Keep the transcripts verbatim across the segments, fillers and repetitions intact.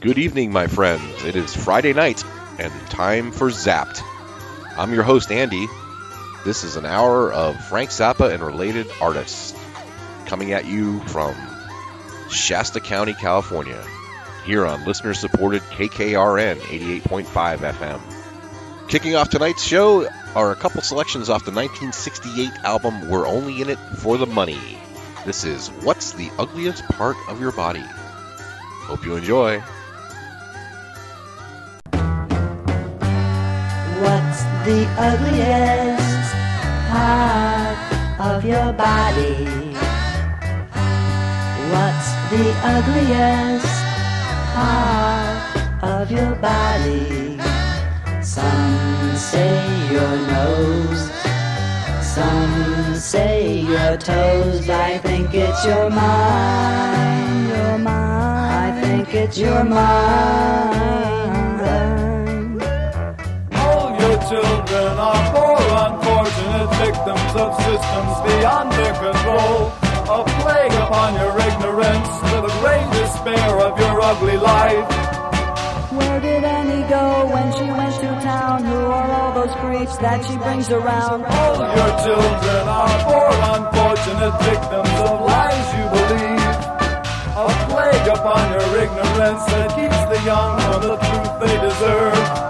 Good evening, my friends. It is Friday night and time for Zapped. I'm your host, Andy. This is an hour of Frank Zappa and related artists coming at you from Shasta County, California, here on listener-supported K K R N eighty-eight point five F M. Kicking off tonight's show are a couple selections off the nineteen sixty-eight album We're Only In It For The Money. This is What's the Ugliest Part of Your Body? Hope you enjoy. What's the ugliest part of your body? What's the ugliest part of your body? Some say your nose, some say your toes. I think it's your mind, your mind. I think it's your mind. Children are poor, unfortunate victims of systems beyond their control. A plague upon your ignorance, to the great despair of your ugly life. Where did Annie go when she went to town? Who are all those creeps that she brings around? All your children are poor, unfortunate victims of lies you believe. A plague upon your ignorance that keeps the young from the truth they deserve.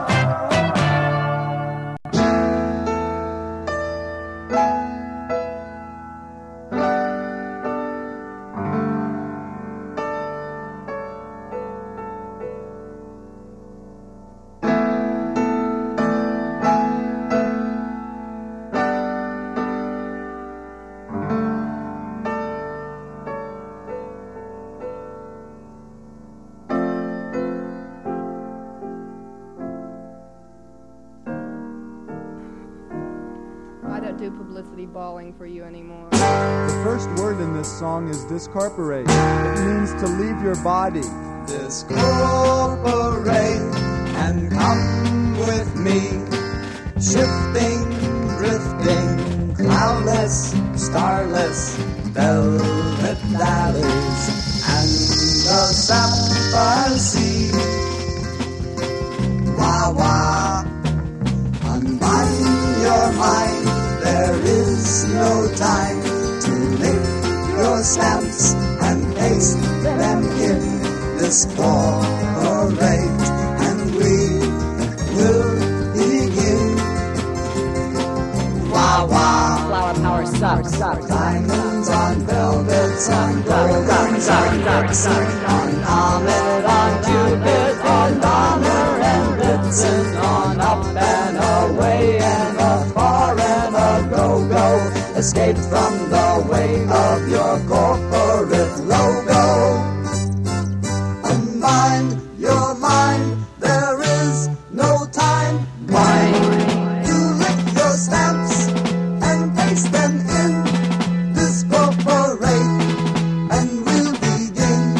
Bawling for you anymore. The first word in this song is discorporate. It means to leave your body. Discorporate and come with me, shifting, drifting, cloudless, starless, velvet valleys, and the sapphire sea. Wah wah, unbind your mind. There is no time to lick your stamps and paste them in this corporate, and we will begin. Wah wah, Flower power sucks. sucks. diamonds on velvets, on goldens, on ducks, on Ahmed, on Cupid, on Donner and Blitzen, on up and away and afar and a go-go. Escape from the way of your corporate logo. Unbind your mind, there is no time. Mind, you lick your stamps and paste them in this corporate, and we'll begin.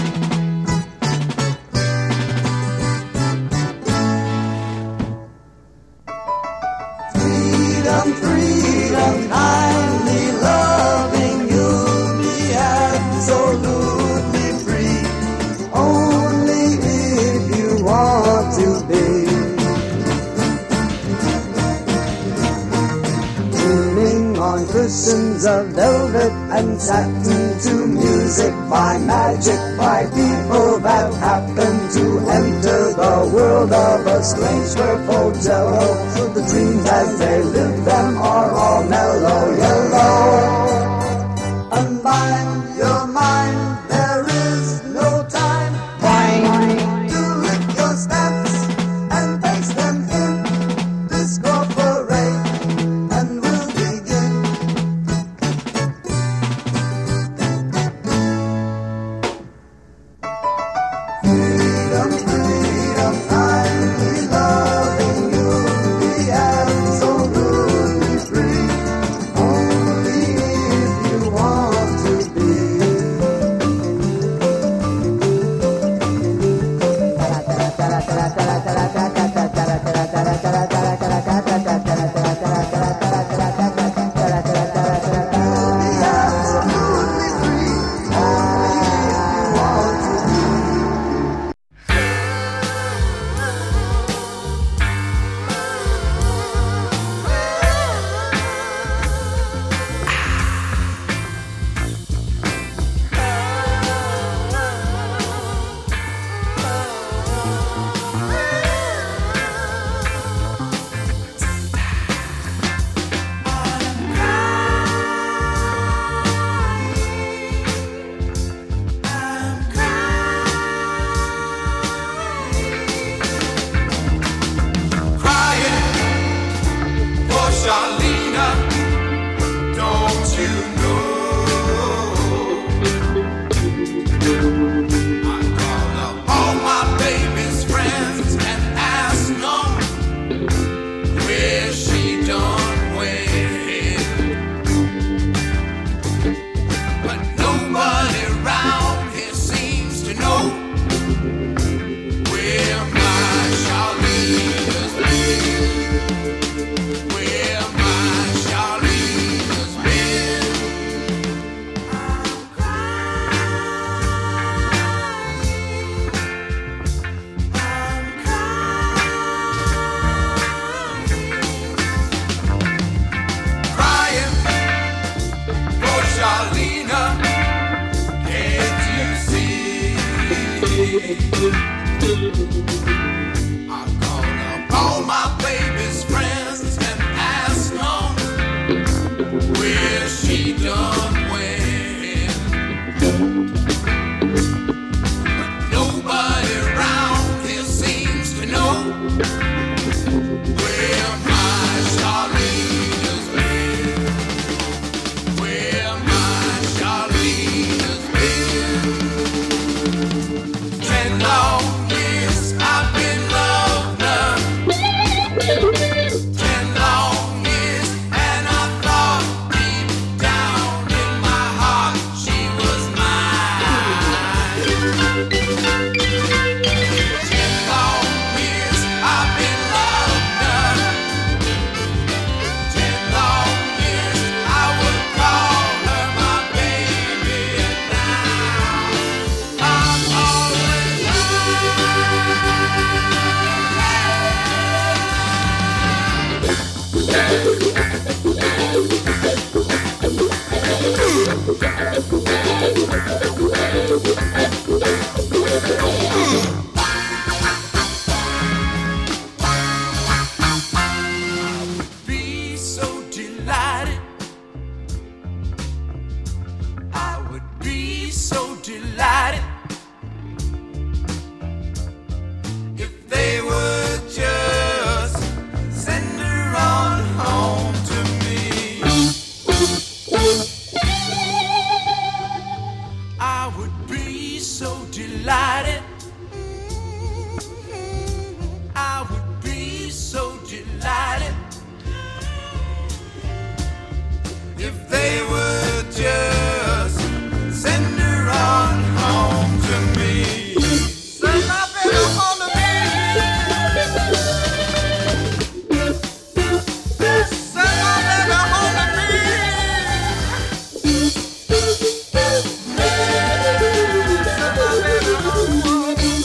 Freedom, freedom, kindly loving, you'll be absolutely free, only if you want to be. Tuning on cushions of velvet and satin to music by magic, by people that happen to enter the world of a strange purple jello. So the dreams as they live them are all mellow yellow. Unbind your mind, there is no time. Wine, you lick your stamps and paste them in this corporate, and we'll begin. Freedom, freedom, kindly loving, you'll be absolutely free, only if you want to be. I called up all my baby's friends and asked them where she done went. But nobody around here seems to know where my Charlene has been. Where my Charlene has been. Ten long years I've been loving her. Ten long years, and I thought deep down in my heart she was mine. Ten long years I've been loving her. Ten long years I would call her my baby, and now I'm always be so delighted. I would be so delighted if they would just send her on home to me. I would be so delighted. I would be so delighted if they would just send her on home to me. Send my baby home to me. Send my baby home to me. Send my baby home to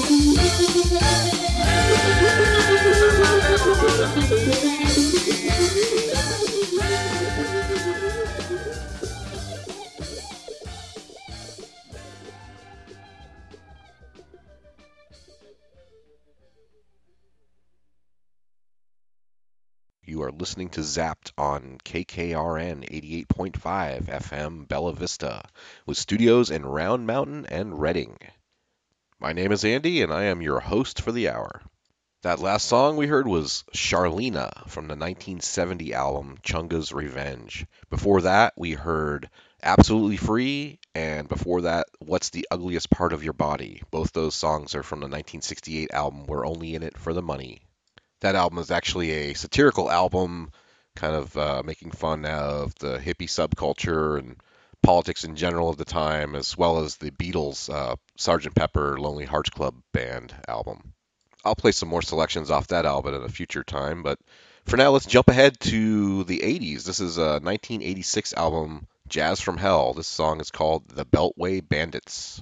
You are listening to Zapped on K K R N eighty-eight point five F M Bella Vista, with studios in Round Mountain and Reading. My name is Andy, and I am your host for the hour. That last song we heard was Charlena from the nineteen seventy album Chunga's Revenge. Before that, we heard Absolutely Free, and before that, What's the Ugliest Part of Your Body. Both those songs are from the nineteen sixty-eight album We're Only in It for the Money. That album is actually a satirical album, kind of uh, making fun of the hippie subculture and politics in general of the time, as well as the Beatles' uh, Sergeant Pepper Lonely Hearts Club Band album. I'll play some more selections off that album at a future time, but for now, let's jump ahead to the eighties. This is a nineteen eighty-six album, Jazz from Hell. This song is called The Beltway Bandits.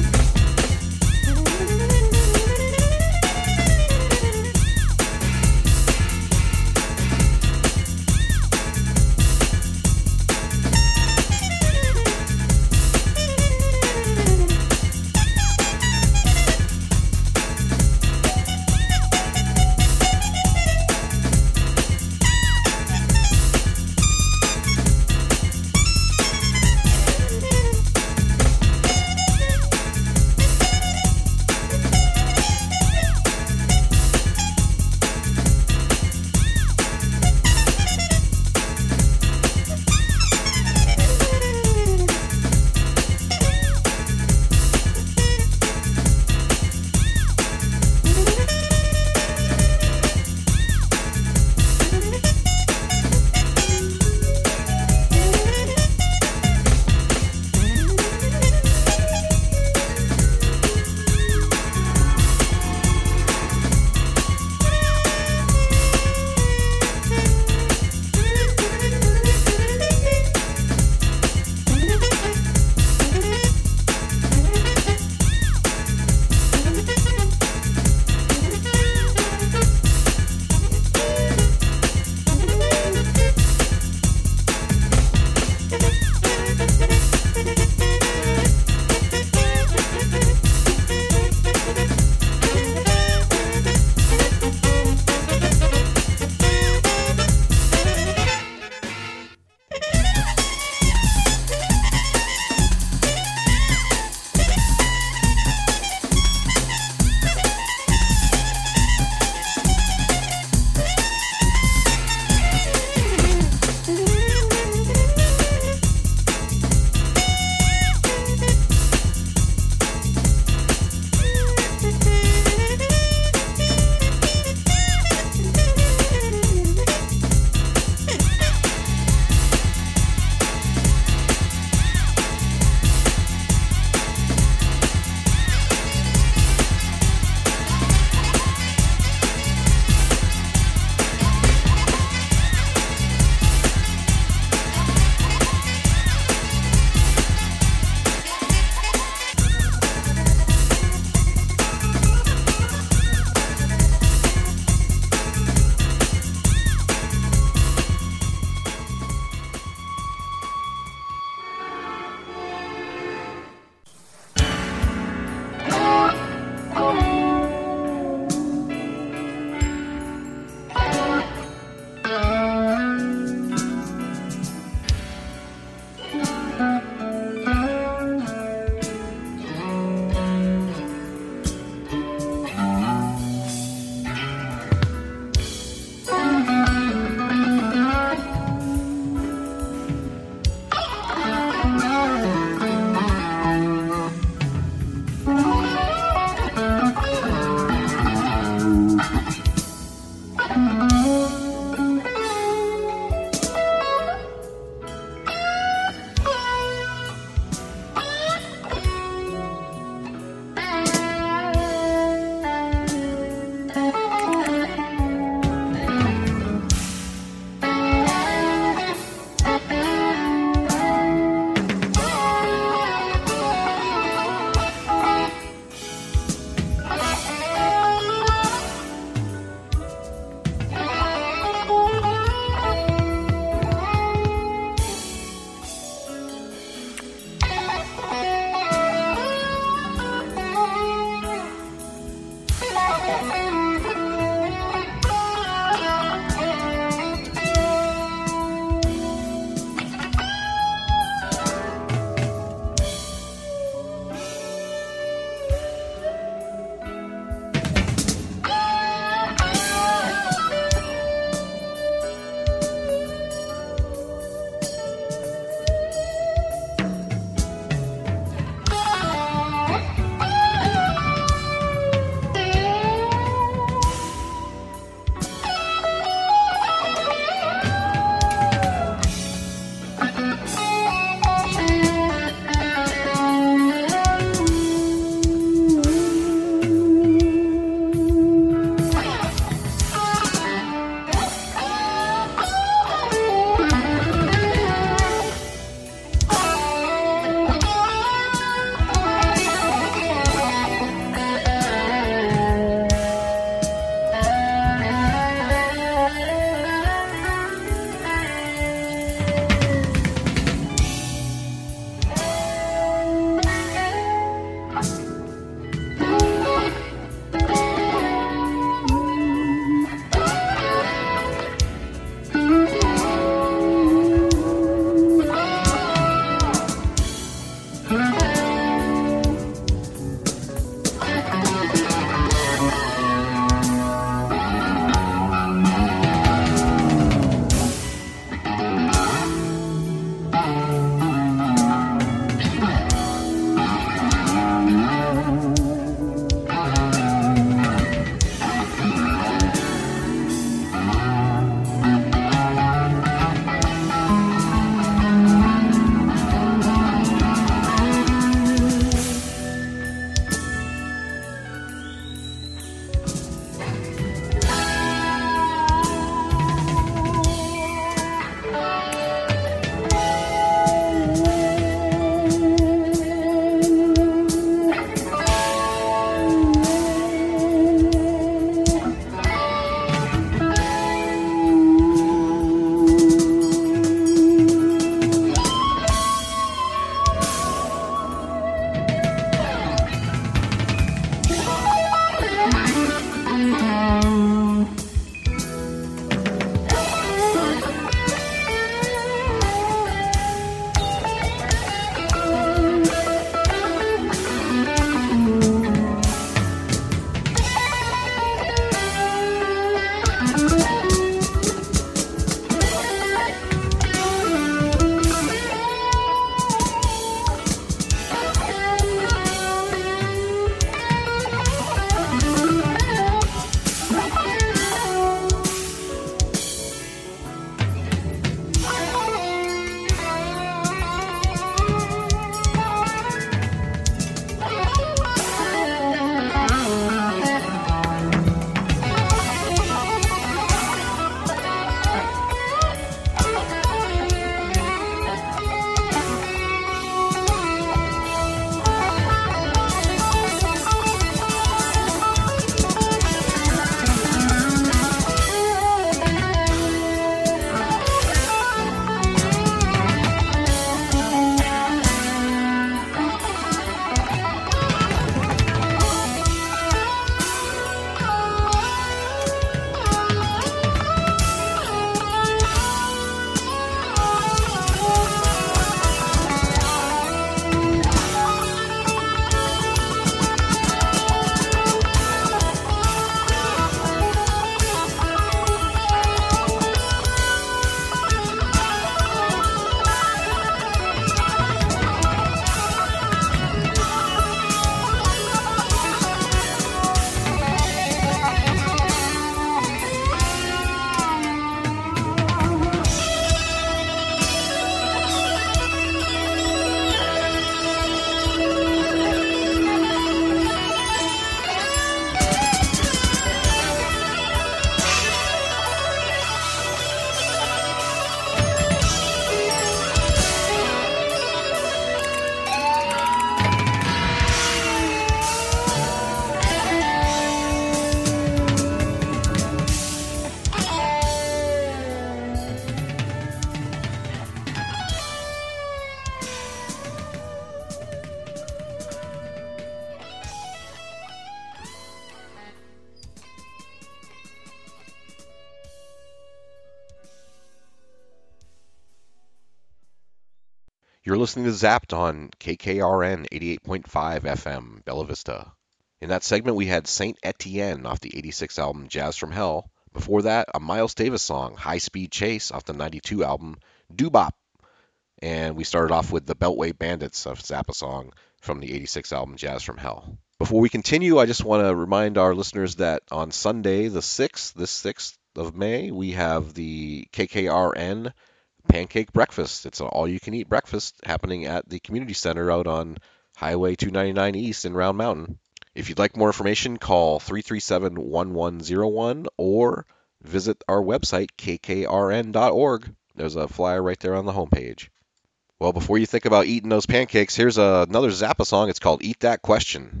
You're listening to Zapped on K K R N eighty-eight point five F M, Bella Vista. In that segment, we had Saint Etienne off the eighty-six album Jazz from Hell. Before that, a Miles Davis song, High Speed Chase, off the ninety-two album Doo-Bop. And we started off with the Beltway Bandits, a Zappa song from the eighty-six album Jazz from Hell. Before we continue, I just want to remind our listeners that on Sunday, the sixth, this sixth of May, we have the K K R N Pancake Breakfast. It's an all-you-can-eat breakfast happening at the Community Center out on Highway two ninety-nine East in Round Mountain. If you'd like more information, call three three seven, one one zero one or visit our website, k k r n dot org. There's a flyer right there on the homepage. Well, before you think about eating those pancakes, here's a, another Zappa song. It's called Eat That Question.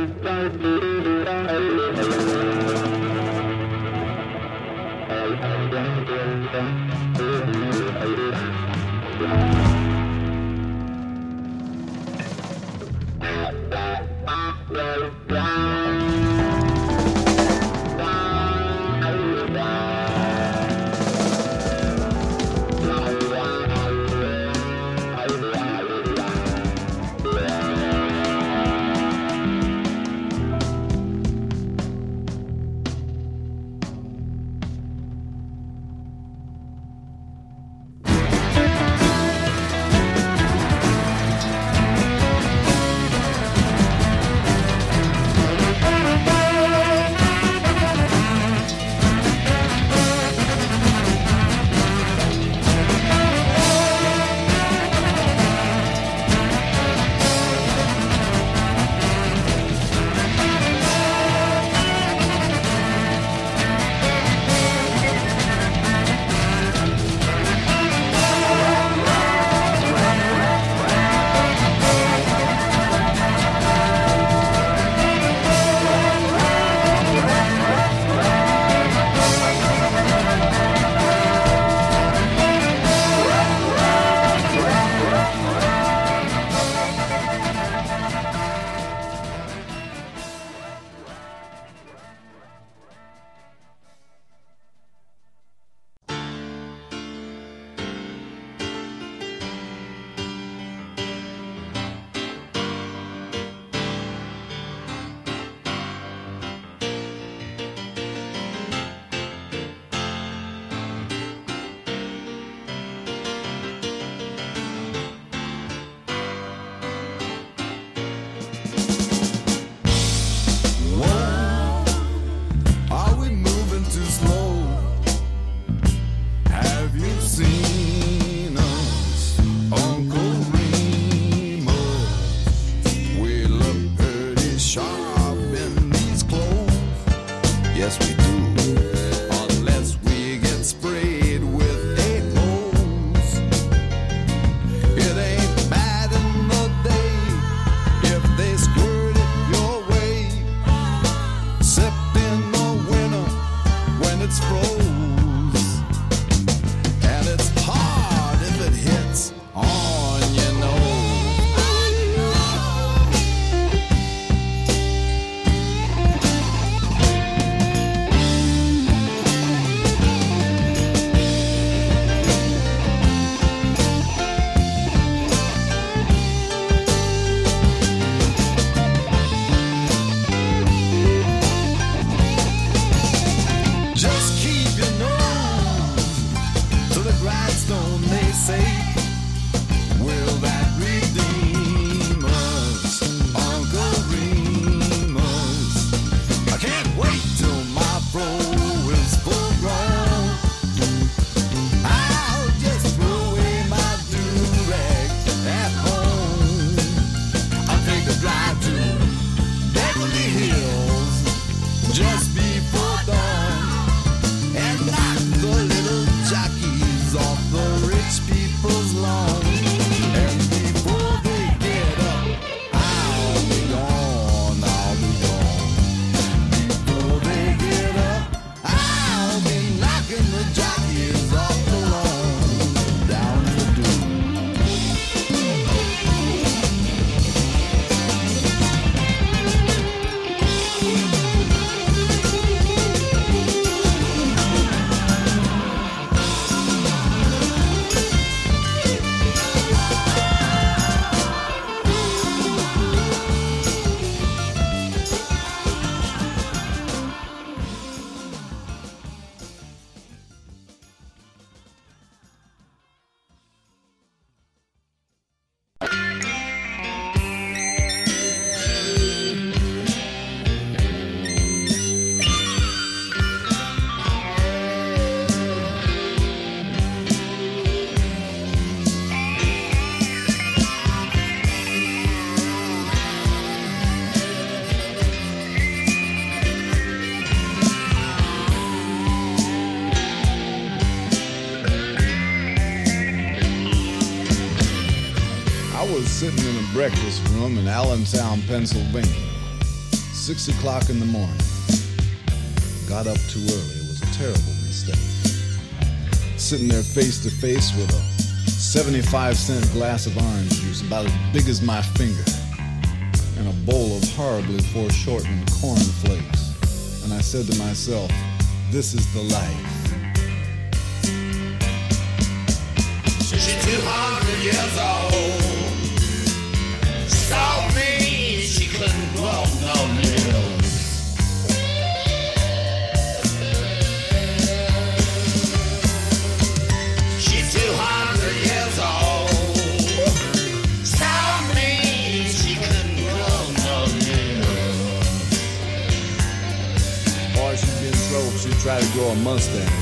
sitting in a breakfast room in Allentown, Pennsylvania. Six o'clock in the morning. Got up too early. It was a terrible mistake. Sitting there face to face with a seventy-five cent glass of orange juice about as big as my finger and a bowl of horribly foreshortened cornflakes. And I said to myself, this is the life. She's two hundred years old. Saw me, she couldn't grow no limbs. She's two hundred years old. Saw me, she couldn't grow no limbs. Boy, she'd get so she'd try to grow a mustache.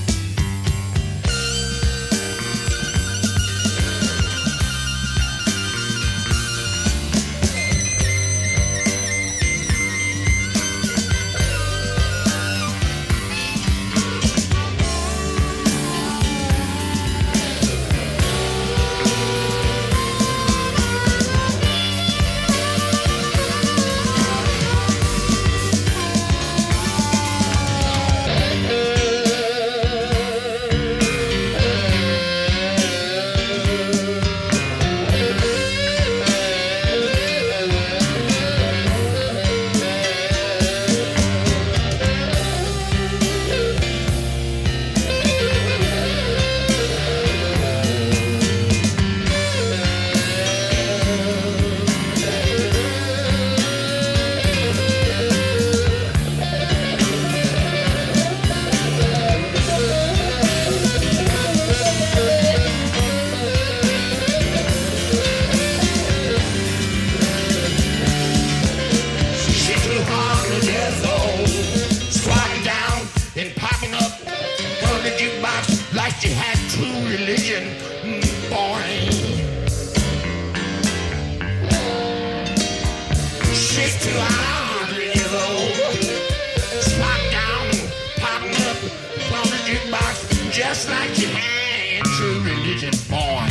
Just like you had true religion, boy.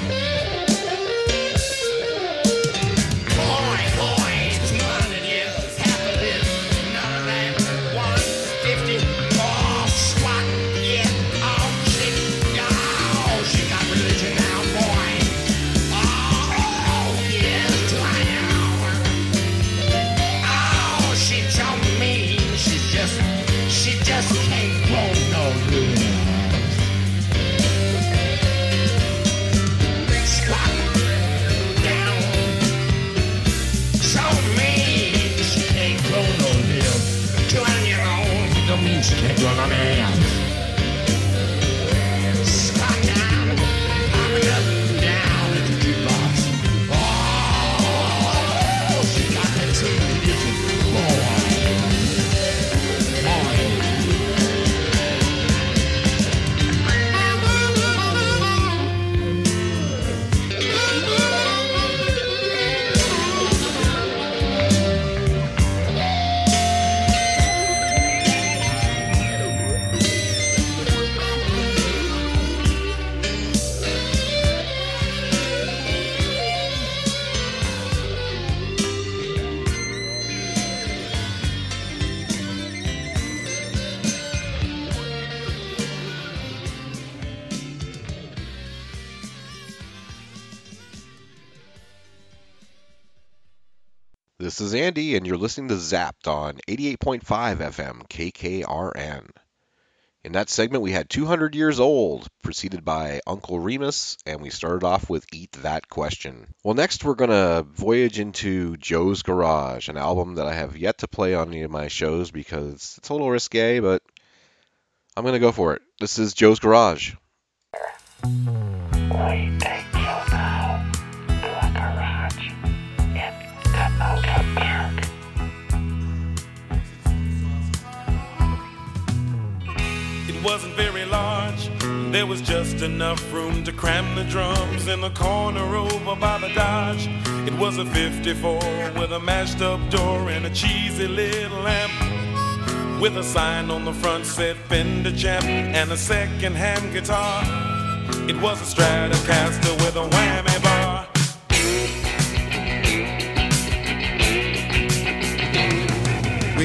Boy, boy, two hundred years, half a live, none of that, one fifty, more squat, yeah, oh, she, oh, she got religion now, boy. Oh, yes, twelve. Oh, she told me she's just, she just can't grow no good. She can't run on ass. Squat down, popping up and down at the jukebox. Oh, she got that true religion, This is Andy, and you're listening to Zapped on eighty-eight point five F M K K R N. In that segment, we had two hundred Years Old, preceded by Uncle Remus, and we started off with Eat That Question. Well, next we're going to voyage into Joe's Garage, an album that I have yet to play on any of my shows because it's a little risque, but I'm going to go for it. This is Joe's Garage. We take you now to a garage in Canoga Park. It wasn't very large. There was just enough room to cram the drums in the corner over by the Dodge. It was a fifty-four with a mashed up door and a cheesy little amp, with a sign on the front said Fender Champ and a second-hand guitar. It was a Stratocaster with a whammy bar.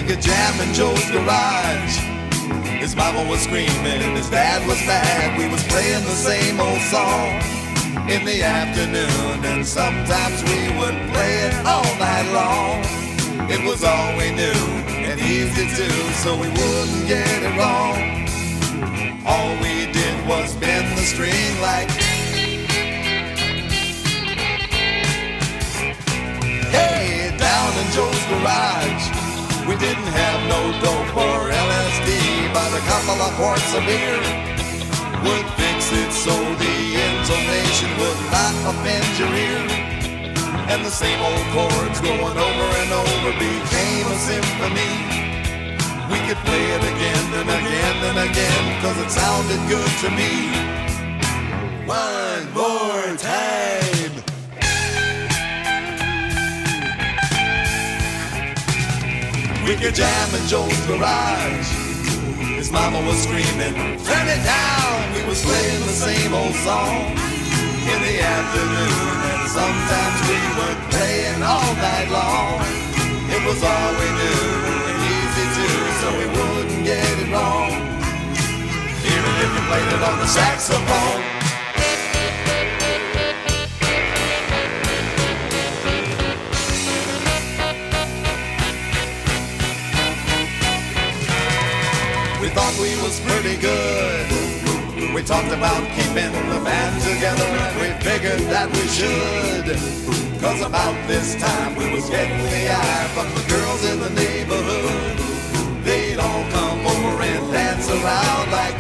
could jam in Joe's garage. His mama was screaming, his dad was mad. We was playing the same old song in the afternoon, and sometimes we would play it all night long. It was all we knew and easy to do, so we wouldn't get it wrong. All we did was bend the string like, hey, down in Joe's garage. We didn't have no dope or L S D, but a couple of quarts of beer would fix it so the intonation would not offend your ear. And the same old chords going over and over became a symphony. We could play it again and again and again, cause it sounded good to me. One more time. We could jam in Joe's garage. His mama was screaming, turn it down. We was playing the same old song in the afternoon, and sometimes we would play it all night long. It was all we knew and easy to, so we wouldn't get it wrong, even if you played it on the saxophone. We thought we was pretty good. We talked about keeping the band together, and we figured that we should. Cause about this time we was getting the eye from the girls in the neighborhood. They'd all come over and dance around like,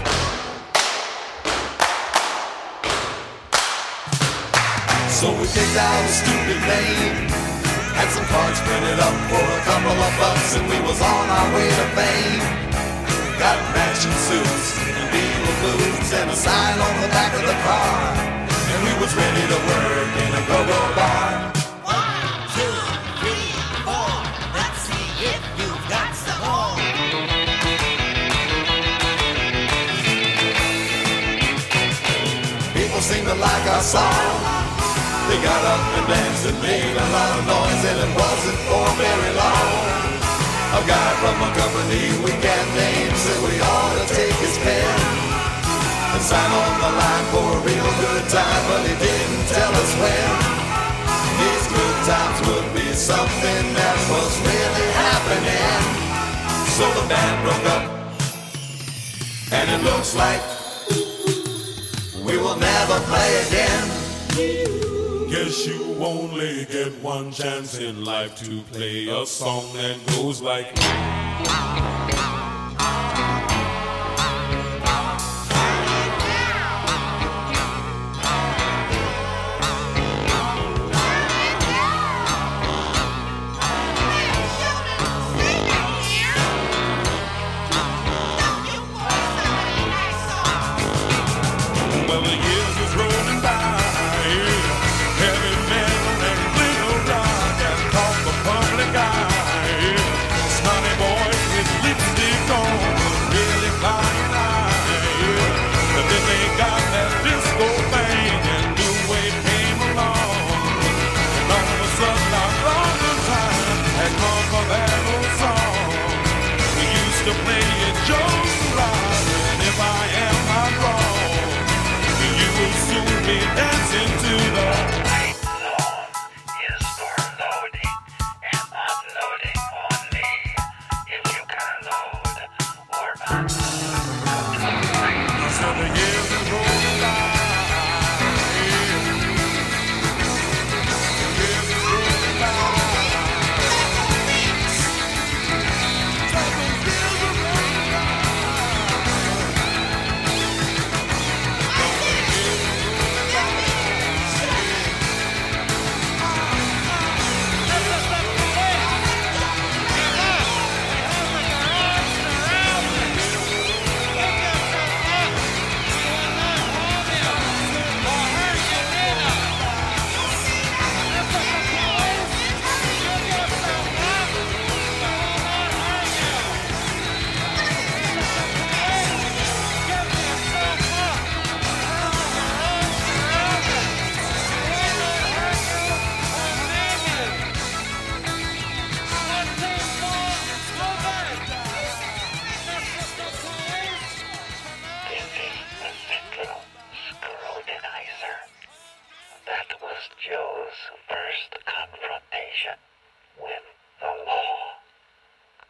so we picked out a stupid name, had some cards printed up for a couple of bucks, and we was on our way to fame. Got matching suits and Beatle boots and a sign on the back of the car, and we was ready to work in a go-go bar. One, two, three, four. Let's see if you've got some more. People seemed to like our song. They got up and danced and made a lot of noise, and it wasn't for very long. A guy from a company we can't name said we ought to take his pen and sign on the line for a real good time, but he didn't tell us when. These good times would be something that was really happening. So the band broke up, and it looks like we will never play again. Guess you only get one chance in life to play a song that goes like, well, the years is rolling by. Heavy metal and glitter rock and talk the public eye. Snotty boys with lipstick on, really flying high. But then they got that disco thing and new wave came along. And all of a sudden our golden time had come for that old song. We used to play it Joe's Garage, and if I am not wrong, you will soon be dancing to the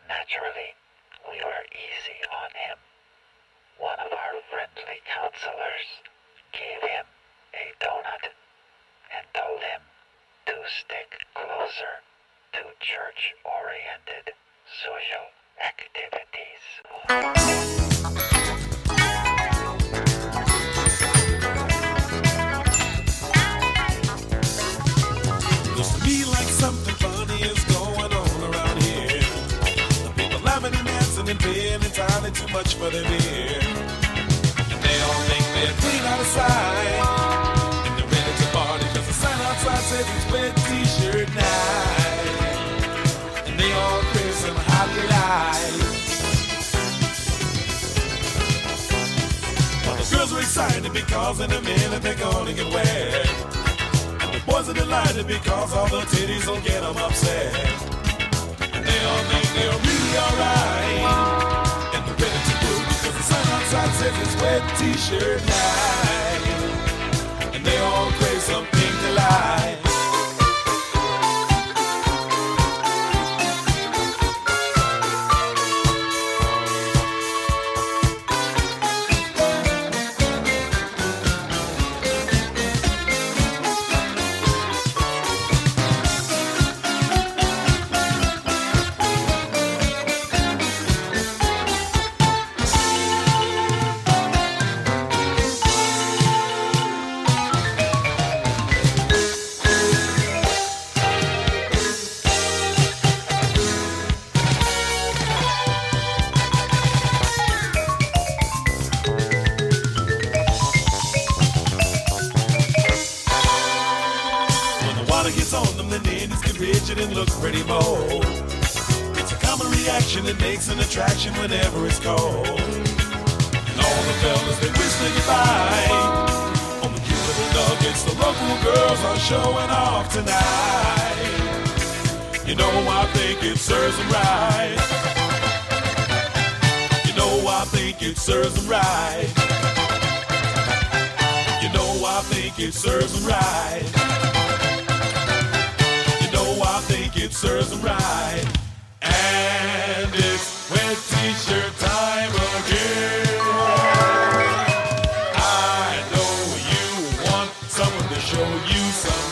Naturally, we were easy on him. One of our friendly counselors gave him a donut and told him to stick closer to church-oriented social activities. Looks to me like something funny is going on around here. The people laughing and dancing and paying entirely too much for their beer. And they all think they're clean out of sight. And they're ready to party cause the sign outside says it's wet t-shirt night. And they all crave some hot delight. Well, the girls are excited because in a minute they're gonna get wet. Boys are delighted because all the titties will get them upset. And they all think they're really alright. And they're ready to go because the sun outside says it's wet t-shirt night. And they all crave some pink delight. And look pretty bold. It's a common reaction that makes an attraction whenever it's cold. And all the fellas, they wish they could buy on the cute little nuggets the local girls are showing off tonight. You know I think it serves them right. You know I think it serves them right. You know I think it serves them right. I think it serves them right. And it's wet t-shirt time again. I know you want someone to show you some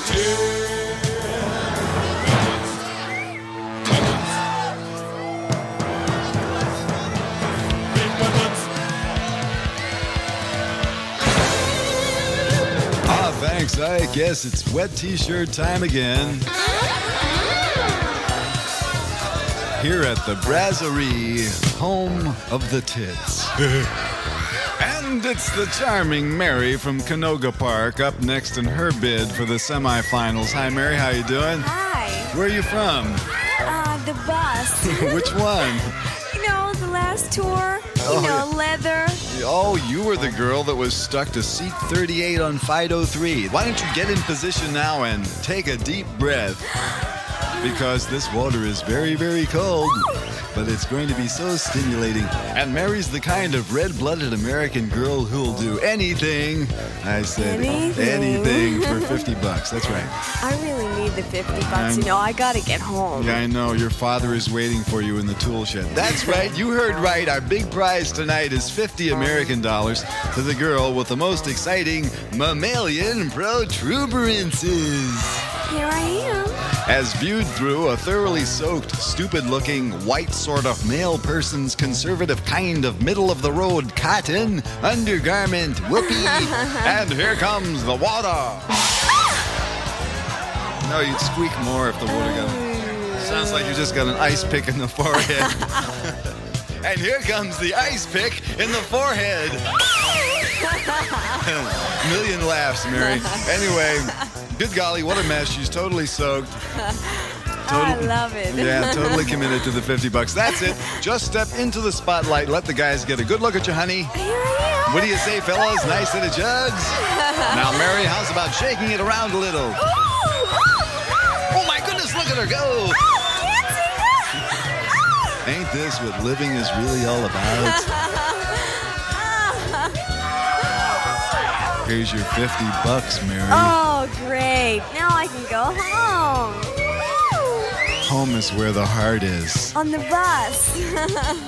Ah, thanks. I guess it's wet t-shirt time again. Here at the Brasserie, home of the tits. And it's the charming Mary from Canoga Park up next in her bid for the semifinals. Hi, Mary, how you doing? Hi. Where are you from? Uh, the bus. Which one? You know, the last tour. Oh, you know, yeah. leather. Oh, you were the girl that was stuck to seat thirty-eight on Fido three. Why don't you get in position now and take a deep breath? Because this water is very, very cold, but it's going to be so stimulating. And Mary's the kind of red-blooded American girl who'll do anything. I said anything, anything for fifty bucks. That's right. I really need the fifty bucks. I'm, you know, I gotta get home. Yeah, I know. Your father is waiting for you in the tool shed. That's right. You heard right. Our big prize tonight is fifty American dollars to the girl with the most exciting mammalian protuberances. Here I am. As viewed through a thoroughly soaked, stupid-looking, white sort of male person's conservative kind of middle-of-the-road cotton undergarment whoopee. And here comes the water. No, you'd squeak more if the water got... Sounds like you just got an ice pick in the forehead. And here comes the ice pick in the forehead. Million laughs, Mary. Anyway... Good golly, what a mess. She's totally soaked. I love it. Yeah, totally committed to the fifty bucks. That's it. Just step into the spotlight. Let the guys get a good look at you, honey. Here I am. What do you say, fellas? Nice set of jugs? Now, Mary, how's about shaking it around a little? Ooh, ooh, ooh. Oh, my goodness, look at her go. Oh, dancing. Ain't this what living is really all about? Here's your fifty bucks, Mary. Oh, great. Now I can go home. Woo. Home is where the heart is. On the bus.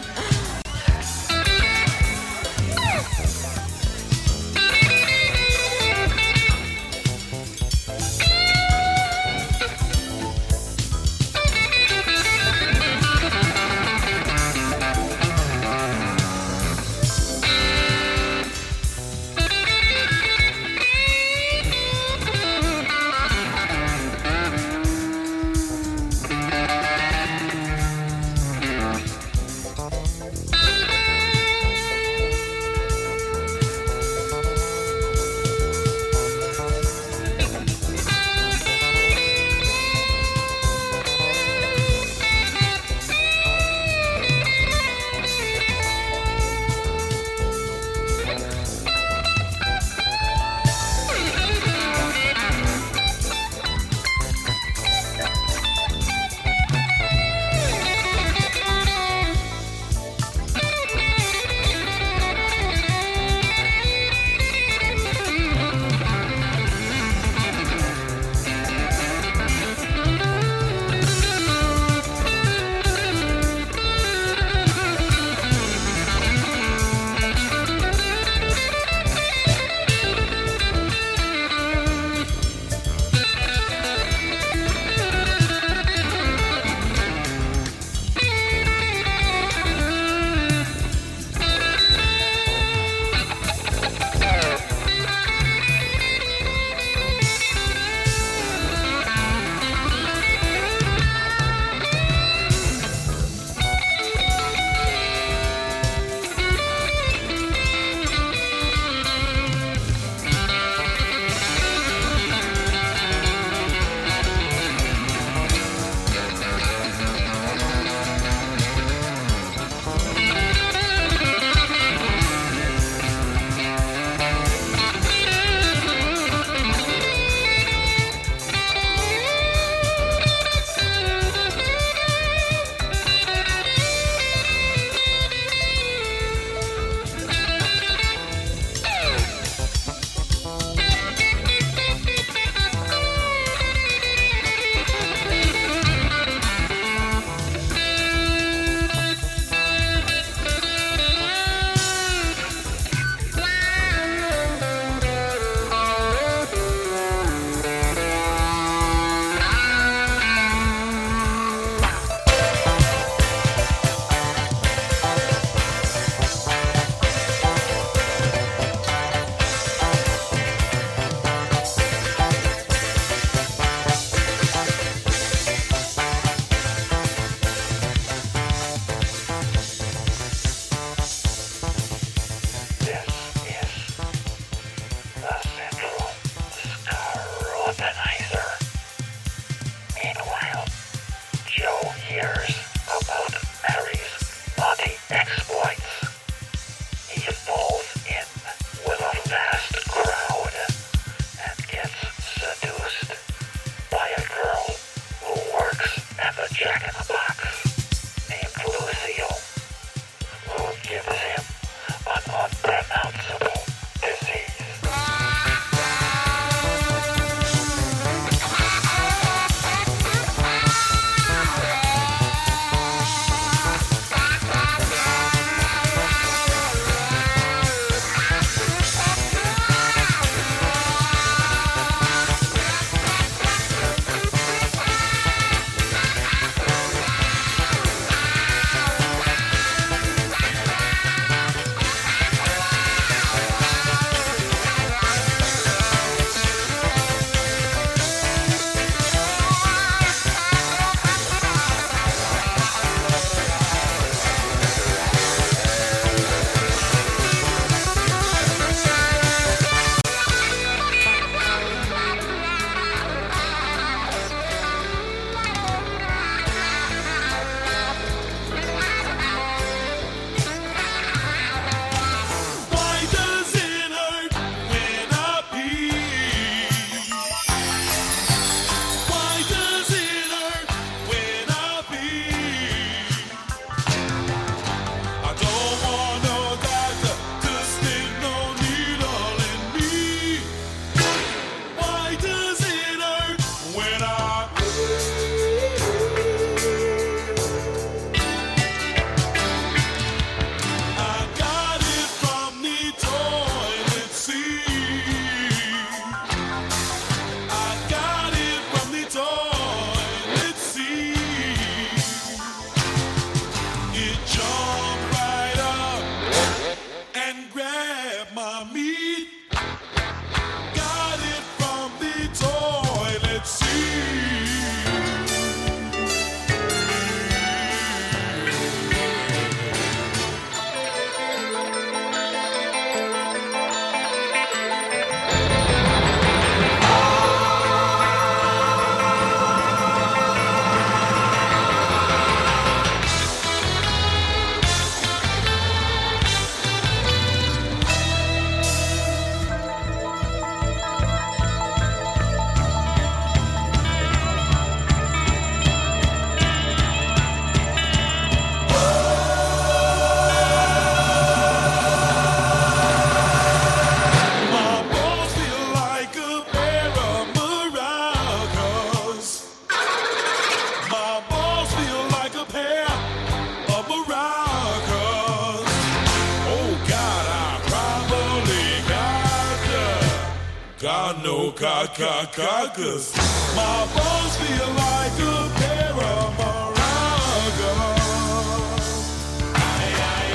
no ca-ca-ca-cause my bones feel like a pair of maracas. Ay, ay,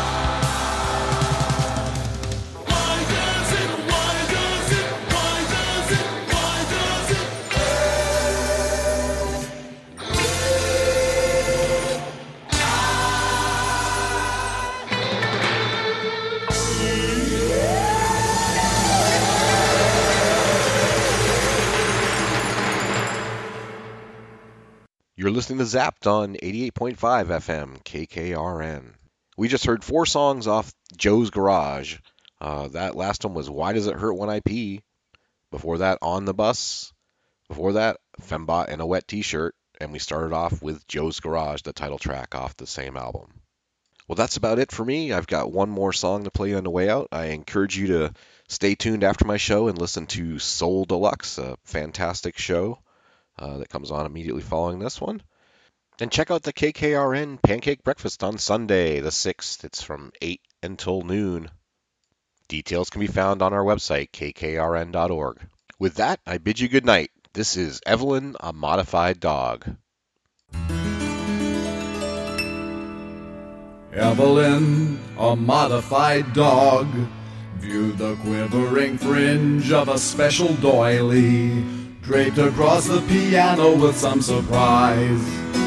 ay. Why does it, why does it, why does it, why does it? You're listening to Zapped on eighty-eight point five F M K K R N. We just heard four songs off Joe's Garage. Uh, that last one was Why Does It Hurt When I Pee? Before that, On the Bus. Before that, Fembot in a Wet T-Shirt. And we started off with Joe's Garage, the title track off the same album. Well, that's about it for me. I've got one more song to play on the way out. I encourage you to stay tuned after my show and listen to Soul Deluxe, a fantastic show uh, that comes on immediately following this one. And check out the K K R N Pancake Breakfast on Sunday, the sixth. It's from eight until noon. Details can be found on our website, k k r n dot org. With that, I bid you good night. This is Evelyn, a Modified Dog. Evelyn, a modified dog, viewed the quivering fringe of a special doily, draped across the piano with some surprise.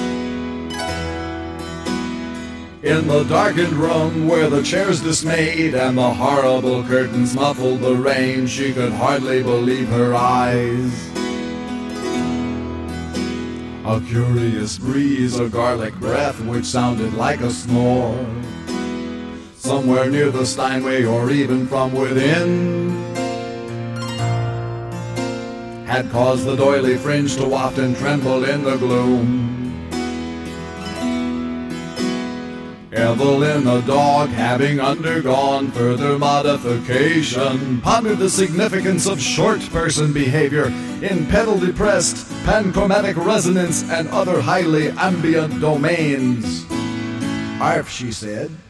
In the darkened room where the chairs dismayed and the horrible curtains muffled the rain, she could hardly believe her eyes. A curious breeze, a garlic breath which sounded like a snore, somewhere near the Steinway or even from within, had caused the doily fringe to waft and tremble in the gloom. Evelyn, the dog, having undergone further modification, pondered the significance of short-person behavior in pedal-depressed, panchromatic resonance, and other highly ambient domains. Arf, she said.